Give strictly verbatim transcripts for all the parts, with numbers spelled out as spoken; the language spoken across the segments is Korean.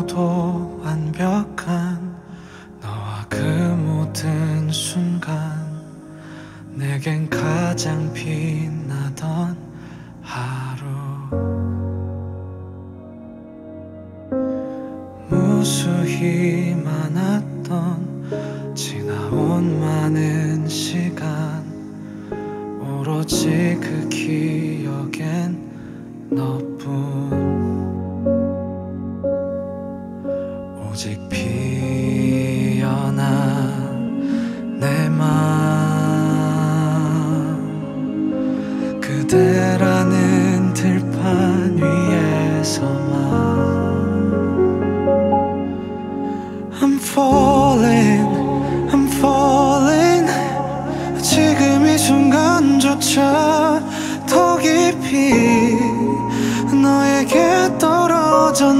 너무도 완벽한 너와 그 모든 순간, 내겐 가장 빛나던 하루. 무수히 많았던 지나온 많은 시간, 오로지 그 기억엔 너뿐. 오직 피어난 내 맘, 그대라는 들판 위에서만 I'm falling, I'm falling. 지금 이 순간조차 더 깊이 너에게 떨어져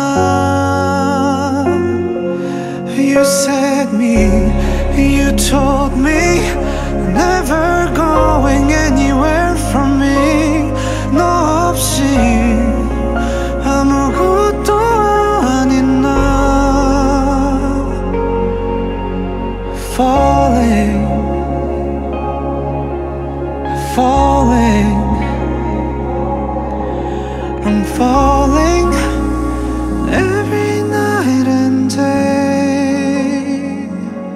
나. You said me, you told me never going anywhere from me. 너 없이 아무것도 아닌 나. Falling, falling, I'm falling every night and day.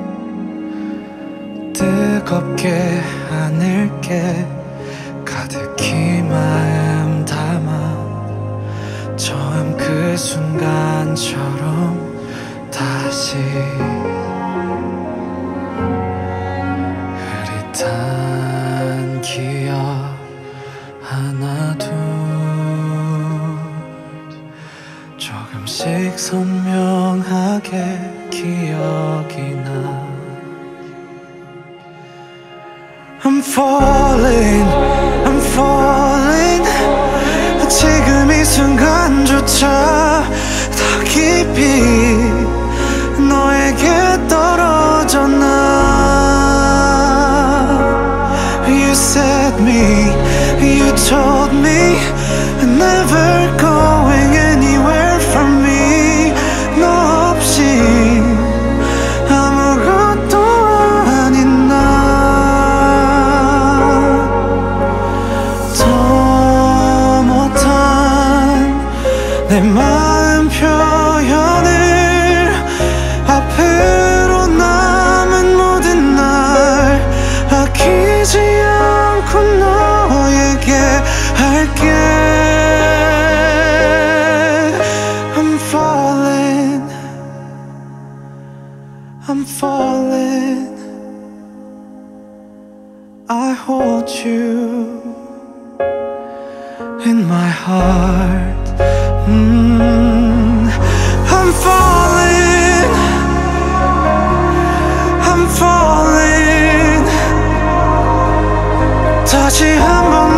뜨겁게 하늘께 가득히 마음 담아 처음 그 순간처럼 다시 흐릿한 기억 하나 둘 조금씩 선명하게 기억이 나. I'm falling, I'm falling. 지금 이 순간조차 더 깊이 너에게 떨어져 나. You said me, you told me never going anywhere from me. 너 없이 아무것도 아닌 나. 더 못한 내 마음 표현을 앞으로 남은 모든 날 아끼지 않고 너에게 할게. I'm falling, I'm falling. I hold you in my heart. mm. I'm falling, I'm falling. 다시 한번